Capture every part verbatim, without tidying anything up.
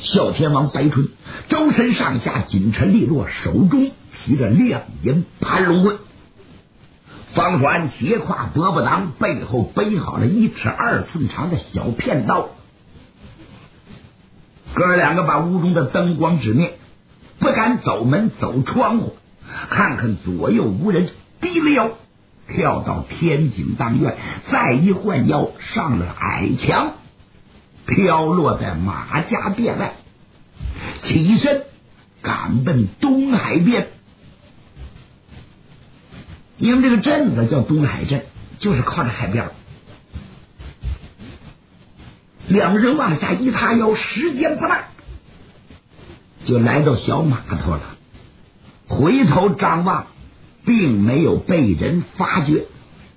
小天王白春周身上下锦尘利落，手中提着亮银盘龙棍。方传斜挎饽饽囊，背后背好了一尺二寸长的小片刀。哥两个把屋中的灯光指灭，不敢走门走窗户，看看左右无人，低了腰跳到天井当院，再一换腰上了矮墙，飘落在马家店外，起身赶奔东海边。因为这个镇子叫东海镇，就是靠着海边。两人往下一叉腰，时间不大就来到小码头了。回头张望，并没有被人发觉。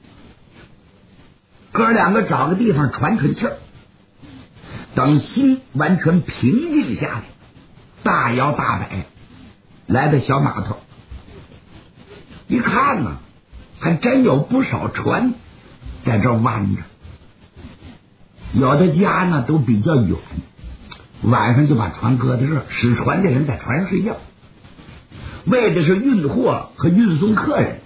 哥两个找个地方喘喘气儿，等心完全平静下来，大摇大摆来到小码头。一看呢，还真有不少船在这儿弯着，有的家呢都比较远，晚上就把船搁在这儿，使船的人在船上睡觉，为的是运货和运送客人。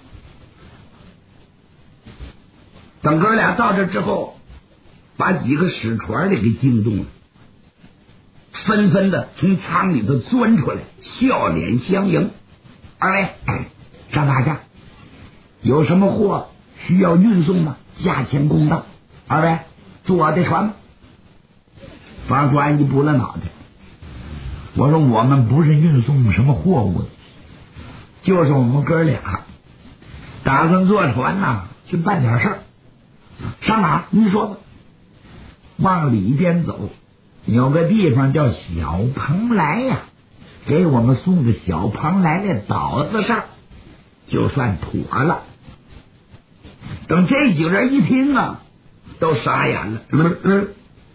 等哥俩到这之后，把几个使船的给惊动了，纷纷的从舱里头钻出来，笑脸相迎。二位上哪去？有什么货需要运送吗？价钱公道。二位坐我的船吗？方传一拨了脑袋，我说我们不是运送什么货物的，就是我们哥俩打算坐船呐，去办点事儿。上哪？你说吧。往里边走，有个地方叫小蓬莱呀、啊，给我们送个小蓬莱那岛子上，就算妥了。等这几个人一听啊，都傻眼了。嗯嗯，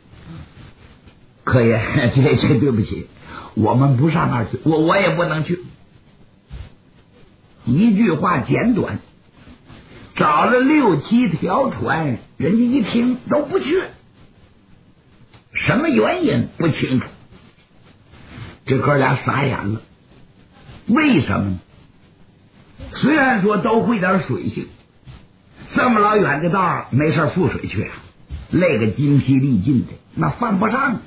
可爷，这这对不起，我们不上那儿去，我我也不能去。一句话简短，找了六七条船，人家一听都不去，什么原因不清楚。这哥俩傻眼了，为什么呢？虽然说都会点水性，这么老远的道没事覆水去啊，累个精疲力尽的，那犯不上。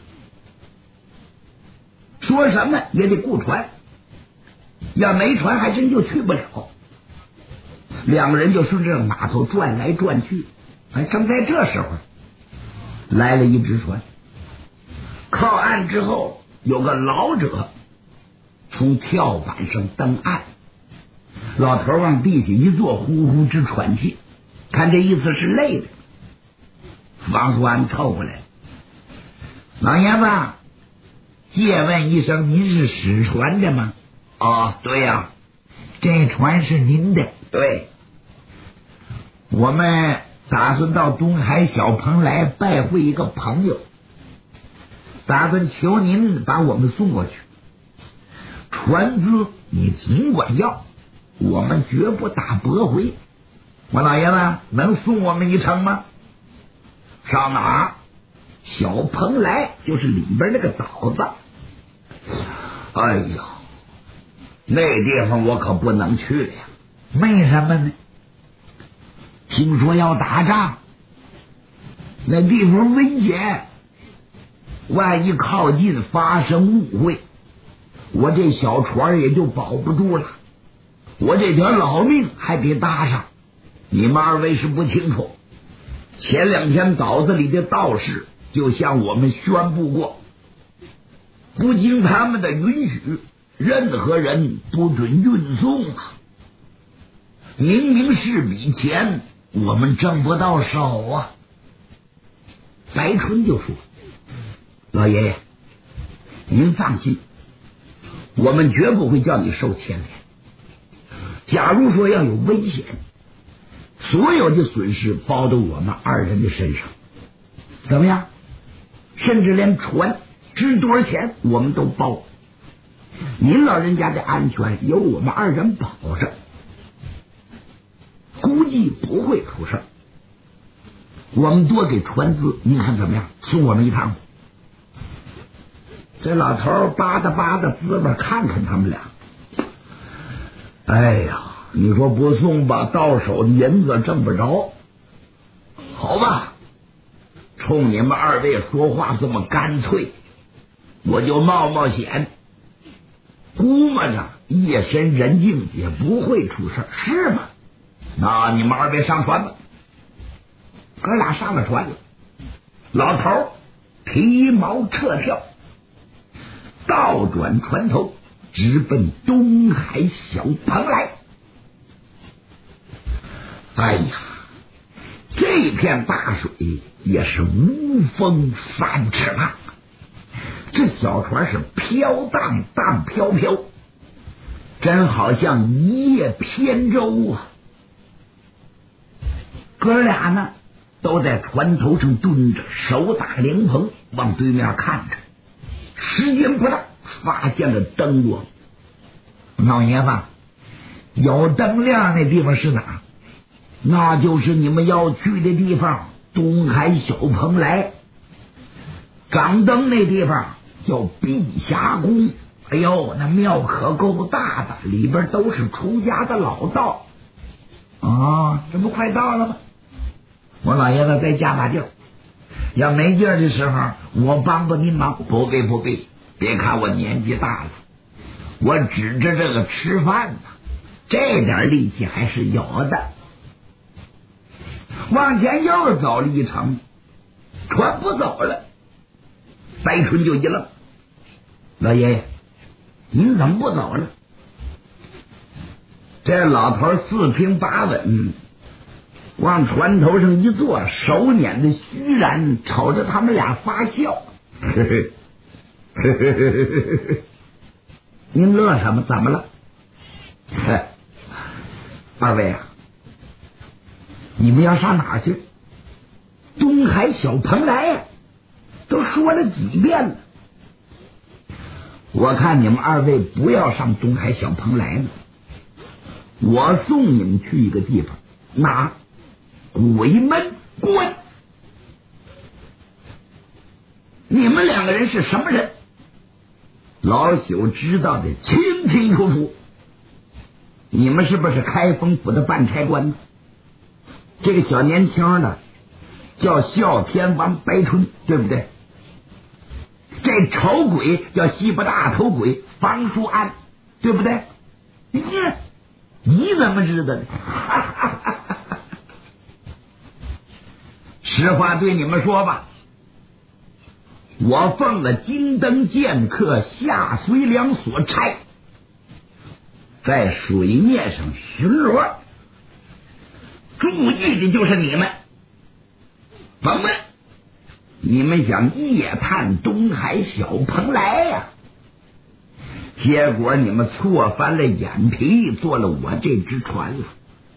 说什么也得雇船，要没船还真就去不了。两个人就顺着码头转来转去，哎，正在这时候来了一只船，靠岸之后有个老者从跳板上登岸，老头往地下一坐，呼呼直喘气，看这意思是累的。王叔安凑过来，老爷子，借问一声，您是使船的吗？哦，对呀、啊，这船是您的。对，我们打算到东海小蓬莱拜会一个朋友，打算求您把我们送过去，船资你尽管要，我们绝不打驳回。我老爷子能送我们一程吗？上哪儿？小蓬莱就是里边那个岛子。哎呀，那地方我可不能去呀。为什么呢？听说要打仗，那地方危险，万一靠近发生误会，我这小船也就保不住了，我这条老命还得搭上。你们二位是不清楚，前两天岛子里的道士就向我们宣布过，不经他们的允许，任何人不准运送啊。明明是笔钱，我们挣不到手啊。白春就说，老爷爷您放心，我们绝不会叫你受牵连。假如说要有危险，所有的损失包到我们二人的身上，怎么样？甚至连船值多少钱我们都包，您老人家的安全由我们二人保着，估计不会出事。我们多给船资，您看怎么样？送我们一趟。 这老头扒搭扒搭滋味，看看他们俩。哎呀，你说不送吧，到手的银子挣不着。好吧，冲你们二位说话这么干脆，我就冒冒险，估摸着夜深人静也不会出事，是吗？那你们二位上船吧。哥俩上了船了，老头提锚撤跳，倒转船头，直奔东海小蓬莱。哎呀，这片大水也是无风三尺浪，这小船是飘荡荡飘飘，真好像一叶扁舟啊。哥俩呢都在船头上蹲着，手打灵棚，往对面看着。时间不大，发现了灯光。老爷子，有灯亮那地方是哪？那就是你们要去的地方，东海小蓬莱。掌灯那地方叫碧霞宫。哎呦，那庙可够大的，里边都是出家的老道。啊，这不快到了吗？我老爷子再加把劲儿，要没劲儿的时候，我帮帮您忙。不必不必，别看我年纪大了，我指着这个吃饭呢，这点力气还是有的。往前又走了一程，船不走了。白春就一愣：“老爷爷，您怎么不走了？”这老头四平八稳，往船头上一坐，手捻着虚髯，瞅着他们俩发笑。嘿嘿嘿嘿嘿嘿嘿，您乐什么？怎么了？嘿，二位啊，你们要上哪儿去？东海小蓬莱呀，都说了几遍了。我看你们二位不要上东海小蓬莱了，我送你们去一个地方，哪？鬼门关。你们两个人是什么人？老朽知道的清清楚楚。你们是不是开封府的办差官呢？这个小年轻的叫哮天王白春，对不对？这丑鬼叫西部大头鬼方书安，对不对？你你怎么知道的？实话对你们说吧，我奉了金灯剑客夏随良所差，在水面上巡逻，注意的就是你们。甭问，你们想夜探东海小蓬莱呀、啊，结果你们错翻了眼皮，坐了我这只船了。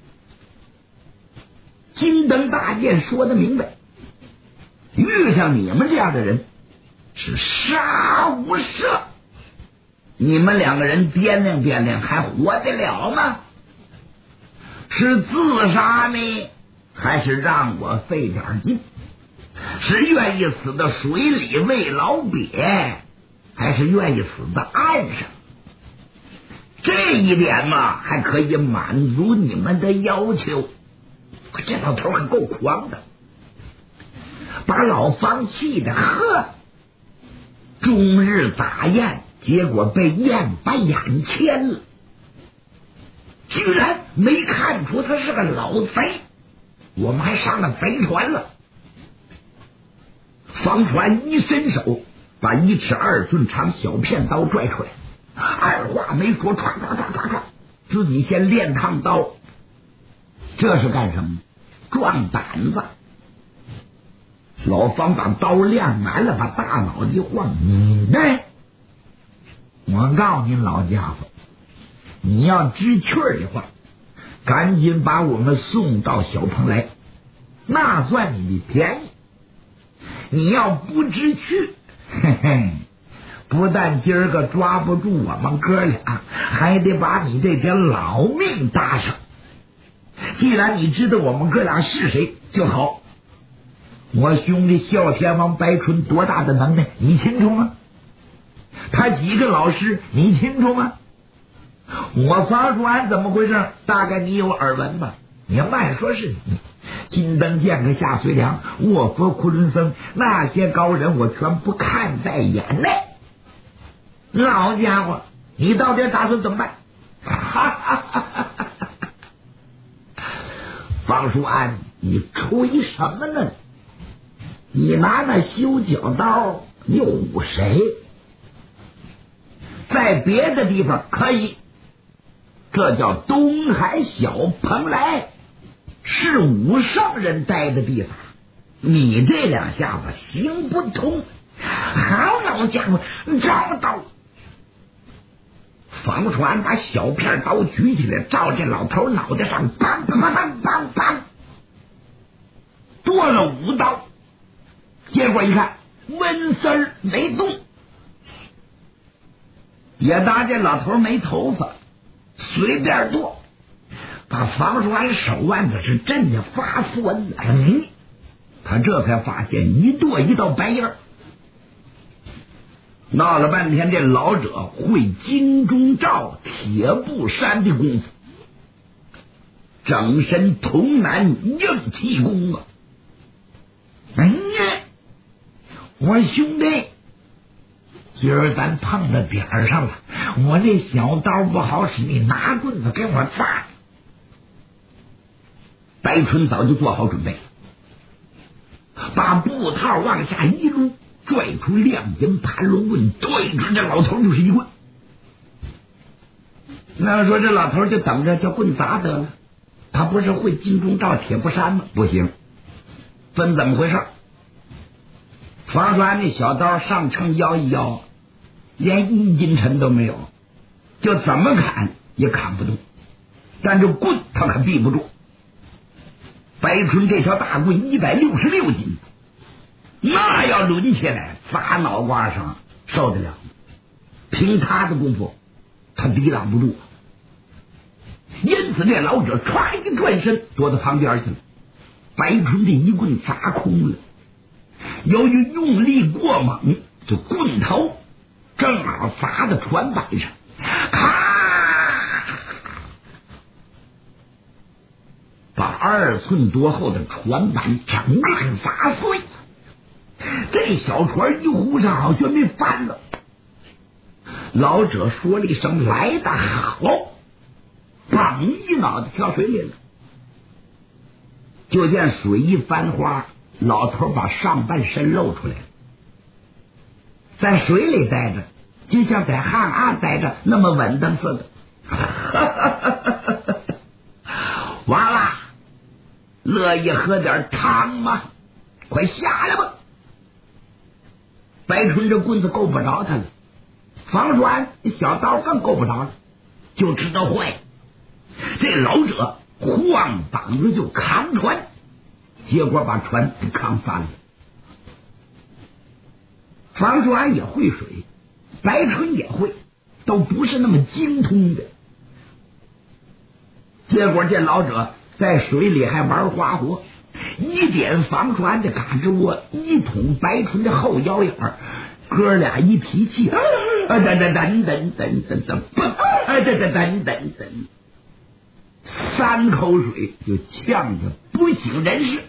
金灯大剑说得明白，遇上你们这样的人是杀无赦。你们两个人掂量掂量，还活得了吗？是自杀呢，还是让我费点劲？是愿意死在水里喂老鳖，还是愿意死在岸上？这一点嘛，还可以满足你们的要求。这老头可够狂的，把老方气的呵，终日打雁，结果被雁把眼牵了，居然没看出他是个老贼。我们还上了贼船了。方船一伸手，把一尺二寸长小片刀拽出来，二话没说，唰唰唰唰唰，自己先练趟刀。这是干什么？壮胆子。老方把刀亮完了，把大脑一晃，你呢？我告诉你老家伙，你要知趣儿的话，赶紧把我们送到小蓬莱，那算你的便宜。你要不知趣，嘿嘿，不但今儿个抓不住我们哥俩，还得把你这条老命搭上。既然你知道我们哥俩是谁就好。我兄弟哮天王白春多大的能耐，你清楚吗？ 他几个老师你清楚吗？我房叔安怎么回事？大概你有耳闻吧。你慢说是你，金灯剑客夏遂良、卧佛昆仑僧那些高人，我全不看在眼内。老家伙，你到底打算怎么办？房叔安，你吹什么呢？你拿那修脚刀你唬谁？在别的地方可以，这叫东海小蓬莱，是武圣人待的地方。你这两下子行不通。好，老家伙，找刀！房传把小片刀举起来，照这老头脑袋上梆梆梆梆梆梆剁了五刀。结果一看，温丝儿没动，也当这老头没头发，随便剁，把房传手腕子是震得发酸了。嗯，他这才发现一剁一道白印儿。闹了半天，这老者会金钟罩铁布衫的功夫，整身童男硬气功啊！哎呀，我兄弟，今儿咱碰到点儿上了，我这小刀不好使，你拿棍子给我砸。白春早就做好准备，把布套往下一撸，拽出亮银盘龙棍，对着这老头就是一棍。那说这老头就等着叫棍砸得了，他不是会金钟罩铁布衫吗？不行，分怎么回事？房传那小刀上秤摇一摇，连一斤沉都没有，就怎么砍也砍不动，但这棍他可避不住。白春这条大棍一百六十六斤，那要抡起来砸脑瓜上受得了？凭他的功夫他抵挡不住，因此这老者唰一转身躲到旁边去了。白春这一棍砸空了，由于用力过猛，这棍头正好砸在船板上，咔，把二寸多厚的船板整个砸碎。这小船一呼上好像没翻了。老者说了一声来得好，砰一脑袋跳水里了。就见水一翻花，老头把上半身露出来了，在水里待着就像在旱岸待着那么稳当似的。完了，乐意喝点汤吗？快下来吧。白春这棍子够不着他了，房传小刀更够不着了，就知道坏。这老者晃膀子就扛船，结果把船扛翻了。房传也会水，白春也会，都不是那么精通的。结果这老者在水里还玩花活，一点房传的嘎吱窝，一捅白春的后腰眼儿，哥俩一提气，啊噔噔噔噔噔噔噔，啊噔噔噔噔噔，三口水就呛得不省人事，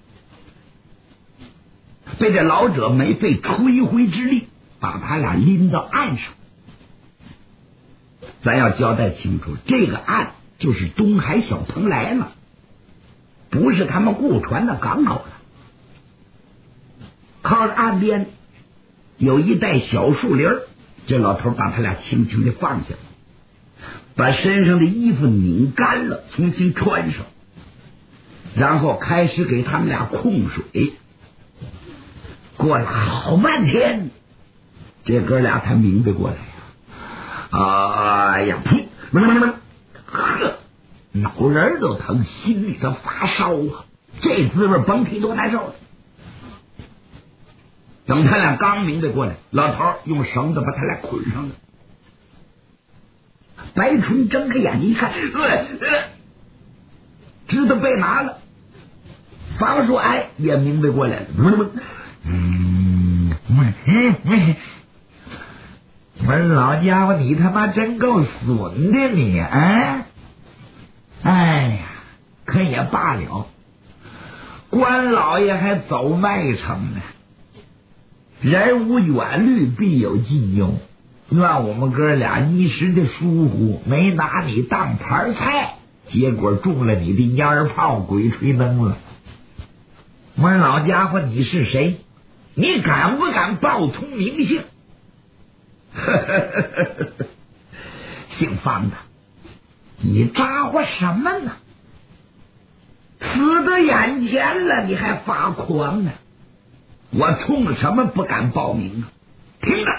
被这老者没费吹灰之力把他俩拎到岸上。咱要交代清楚，这个岸就是东海小蓬莱了，不是他们雇船的港口了。靠着岸边有一带小树林，这老头把他俩轻轻的放下，把身上的衣服拧干了重新穿上，然后开始给他们俩控水。过了好半天，这哥俩才明白过来呀！哎呀，噗！呵，脑仁都疼，心里头发烧啊！这滋味甭提多难受了。等他俩刚明白过来，老头用绳子把他俩捆上了。白春睁开眼睛一看，呃呃，知道被拿了。房叔安也明白过来了，嗯嗯嗯， 我说老家伙，你他妈真够损的你啊！哎呀，可也罢了，关老爷还走外程呢。人无远虑，必有近忧。怨我们哥俩一时的疏忽，没拿你当盘菜，结果中了你的烟炮鬼吹灯了。我说老家伙，你是谁？你敢不敢报通名姓？姓方的，你咋呼什么呢？死在眼前了，你还发狂呢？我冲什么不敢报名啊？听着，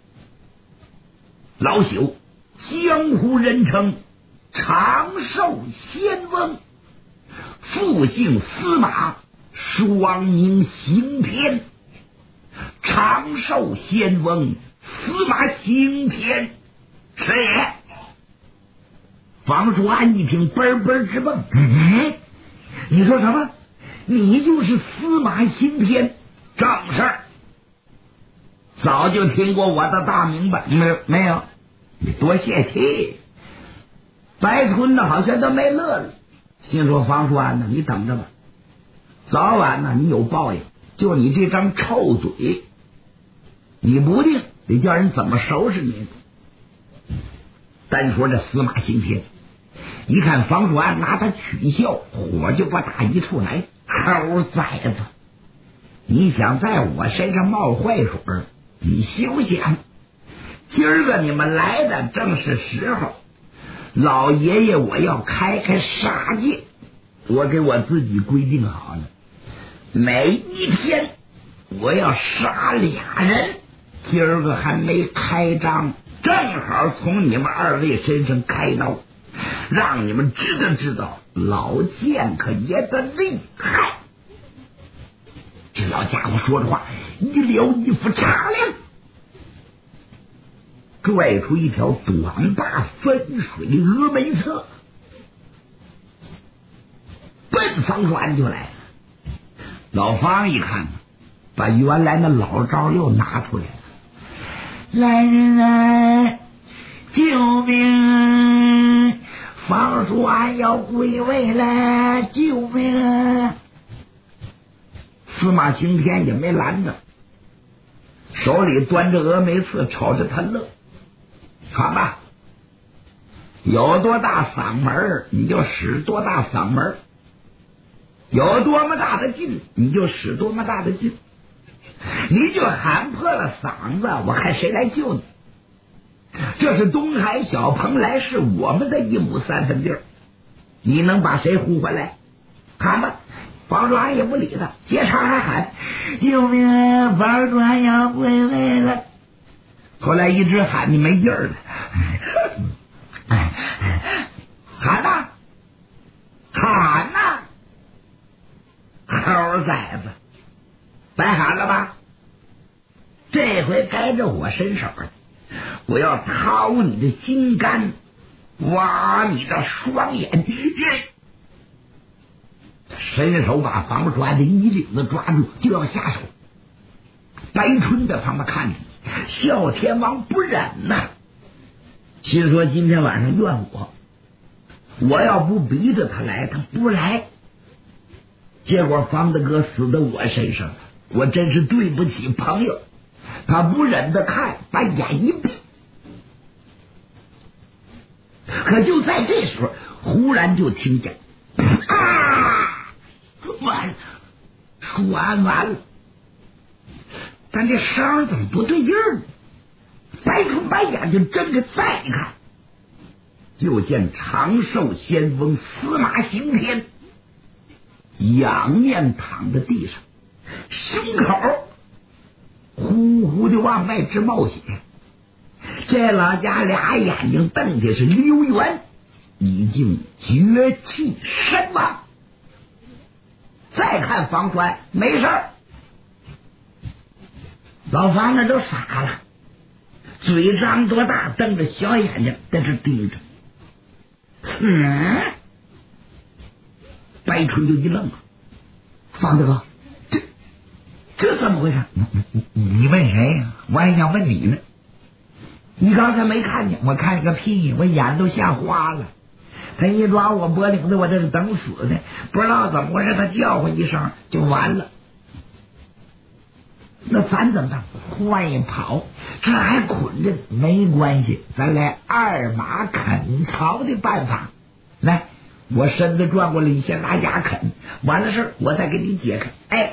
老朽江湖人称长寿仙翁，复姓司马，双名行天。长寿仙翁司马行天是也。房叔安一听，嘣嘣直蹦。嗯，你说什么？你就是司马行天？正事，早就听过我的大名吧？没没有？你多泄气。白春呢，好像都没乐了，心说房叔安呢，你等着吧，早晚呢你有报应。就你这张臭嘴，你不定得叫人怎么收拾你。单说这司马行天，一看房叔安拿他取笑，火就把打一处来。猴崽子，你想在我身上冒坏水，你休想！今儿个你们来的正是时候，老爷爷我要开开杀戒。我给我自己规定好了，每一天我要杀俩人。今儿个还没开张，正好从你们二位身上开刀，让你们知道知道老剑可爷的厉害。这老家伙说着话，一撩衣服擦亮，拽出一条短发分水峨眉侧，奔房栓就来了。老方一看，把原来那老招又拿出来了。来人啊，救命！房叔安要归位了，救命啊！司马行天也没拦着，手里端着峨眉刺，瞅着他乐。看吧，有多大嗓门你就使多大嗓门，有多么大的劲你就使多么大的劲，你就喊破了嗓子，我看谁来救你。这是东海小蓬莱，是我们的一亩三分地儿，你能把谁呼回来？看吧，房叔安也不理他，接茬还喊救命，房叔安要归位了。后来一直喊你没劲儿了，喊呐喊呐，猴崽子，白喊了吧？这回该着我伸手了，我要掏你的心肝，挖你的双眼，伸手把房叔安的衣领子抓住，就要下手。白春在旁边看着，哮天王不忍呐，心说今天晚上怨我，我要不逼着他来，他不来。结果方大哥死在我身上了，我真是对不起朋友。他不忍得看，把眼一闭。可就在这时候，忽然就听见啊，完了，说完完了。但这声怎么不对劲儿呢？白春把眼睛睁开再一看，就见长寿仙翁司马行天仰面躺在地上，胸口呼呼的往外直冒血。这老家俩眼睛瞪的是溜圆，已经绝气身亡。再看房栓没事儿，老房那都傻了，嘴张多大，瞪着小眼睛在这盯着。嗯，白春就一愣了，方大哥，这这怎么回事？ 你你问谁呀？我还想问你呢。 你刚才没看见？我看个屁！我眼都吓花了。他一抓我脖领子，我这是等死的，不知道怎么回事，他叫唤一声就完了。那咱怎么办？快跑！这还捆着，没关系，咱来二马啃草的办法。来，我身子转过来，你先拿牙啃，完了事我再给你解开。哎，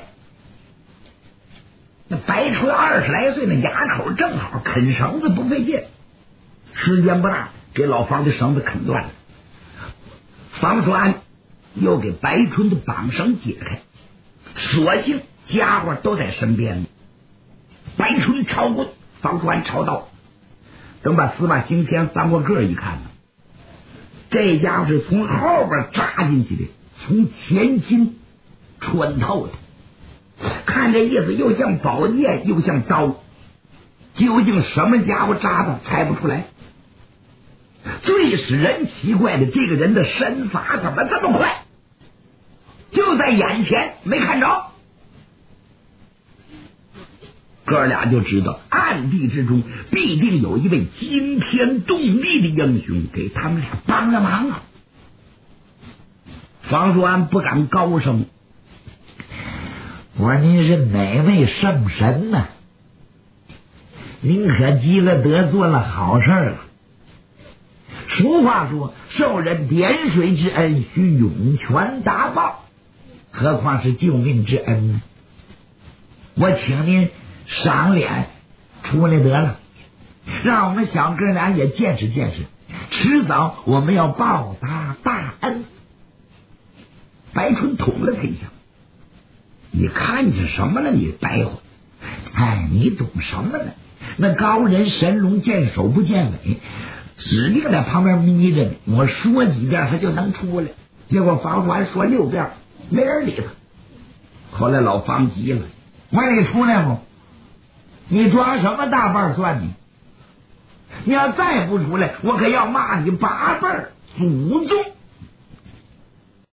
那白春二十来岁，那牙口正好，啃绳子不费劲，时间不大，给老房的绳子啃断了。房叔安又给白春的绑绳解开，所幸家伙都在身边。白春抄棍，房叔安抄刀。等把司马行天翻过个一看呢，这家伙是从后边扎进去的，从前筋穿透的。看这意思，又像宝剑又像刀，究竟什么家伙扎的猜不出来。最使人奇怪的，这个人的身法怎么这么快？就在眼前，没看着。哥俩就知道暗地之中必定有一位惊天动地的英雄给他们俩帮了忙啊！房叔安不敢高声，我说您是哪位圣神呢？您可积了德，做了好事了。俗话说，受人点水之恩，须涌泉答报，何况是救命之恩呢？我请您赏脸出来得了，让我们小哥俩也见识见识，迟早我们要报答大恩。白春捅了他一下，你看见什么了？你白话，哎，你懂什么呢？那高人神龙见首不见尾，指定在旁边眯着呢。我说几遍他就能出来，结果房叔安说六遍，没人理他。后来老房急了，我让你出来不？你装什么大瓣蒜你？你要再不出来，我可要骂你八辈祖宗！